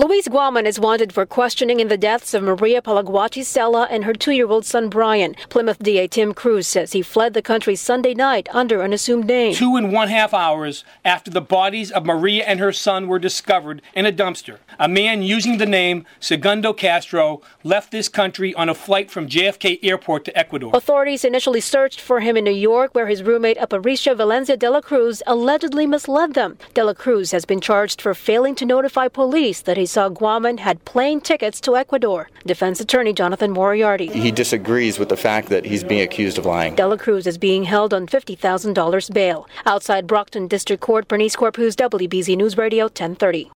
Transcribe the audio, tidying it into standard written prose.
Luis Guaman is wanted for questioning in the deaths of Maria Palaguati-Sela and her 2-year-old son Brian. Plymouth DA Tim Cruz says he fled the country Sunday night under an assumed name. 2.5 hours after the bodies of Maria and her son were discovered in a dumpster, a man using the name Segundo Castro left this country on a flight from JFK Airport to Ecuador. Authorities initially searched for him in New York, where his roommate Aparicio Valencia de la Cruz allegedly misled them. De la Cruz has been charged for failing to notify police that he saw Guaman had plane tickets to Ecuador. Defense attorney Jonathan Moriarty. He disagrees with the fact that he's being accused of lying. De la Cruz is being held on $50,000 bail. Outside Brockton District Court, Bernice Corpus, WBZ News Radio 1030.